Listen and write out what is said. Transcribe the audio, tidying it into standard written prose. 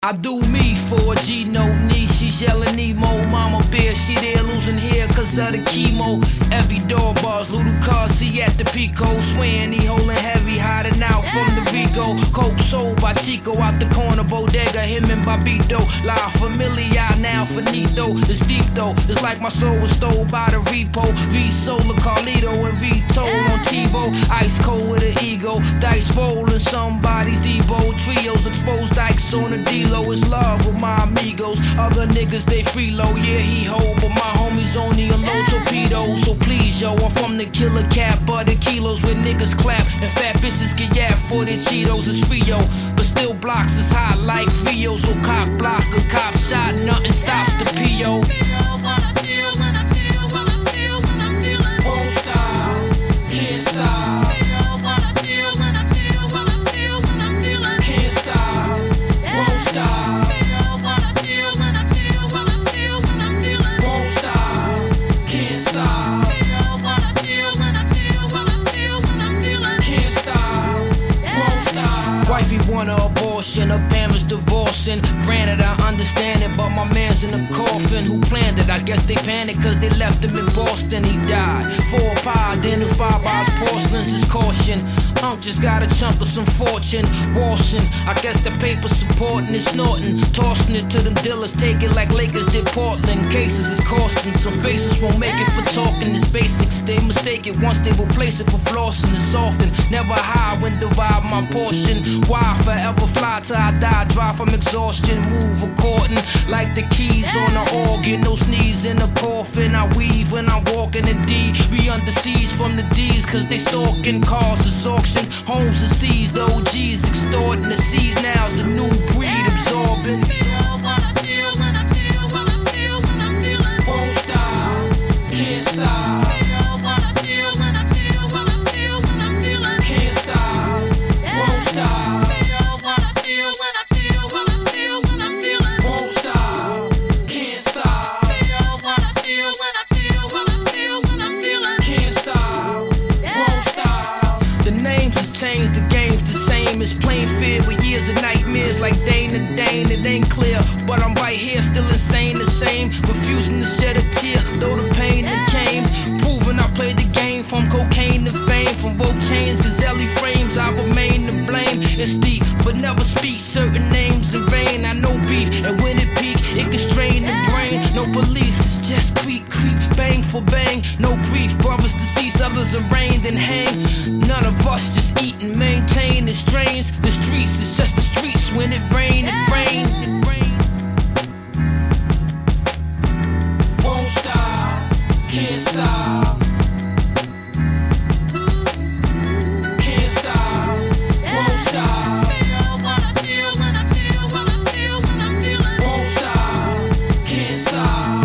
I do me for a G, no knee. She's yelling Nemo, mama bear. She there losing hair cause of the chemo. Every door bars, little cars, he at the Pico. Swearing he holding heavy, hiding out from the Vigo. Coke sold by Chico out the corner bodega. Him and Babito, La Familia, now finito. It's deep though, it's like my soul was stole by the repo. V-Sola, Carlito, and V-Toll on Tebow. Ice cold with an ego, dice rolling somebody's Debo. Trios exposed dikes on the D-Lo. It's love with my amigos. Other niggas, they freeload, yeah, he hold. But my homies only a low torpedo. So please, yo, I'm from the killer cat, butter kilos where niggas clap. And fat bitches get yap for their Cheetos. It's free, yo, but still blocks is hot like Frio. So cop block, a cop shot, nothing stops the P.O. Won't stop, can't stop. Wifey want an abortion, her parents divorcing. Granted, I understand it, but my man's in a coffin. Who planned it? I guess they panicked cause they left him in Boston. He died. 4 pie, identified by his porcelains, his caution. Unk just got a chunk of some fortune. Washing, I guess the paper supporting it, snorting. Tossing it to them dealers, take it like Lakers did Portland. Cases is costing, some faces won't make it for talking. It's basics, they mistake it once they replace it for flossing. It's often never high when divide my portion. Why forever fly till I die? Drive from exhaustion, move according like the keys on the organ. No sneeze in the coffin. I weave when I walk in the D. We under siege from the D's cause they stalking cars. It's auction, homes are seized. The OGs extorting the C's. Now's the new breed absorbing. Won't stop, can't stop. Change the game's the same as plain fear with years of nightmares like Dane and Dane. It ain't clear, but I'm right here, still insane, the same. Refusing to shed a tear, though the pain that came. Proving I played the game from cocaine to fame. From woke chains, gazelle frames, I remain to blame. It's deep, but never speak certain names in vain. I know beef, and when it peak, it can strain the brain. No police, it's just creep, creep, bang for bang. No grief, brothers deceased, others arraigned and hang. None of us just eat and maintain the strains. The streets is just the streets. When it rain, it rain, it rain. Won't stop, can't stop. Can't stop, won't stop. Won't stop, can't stop.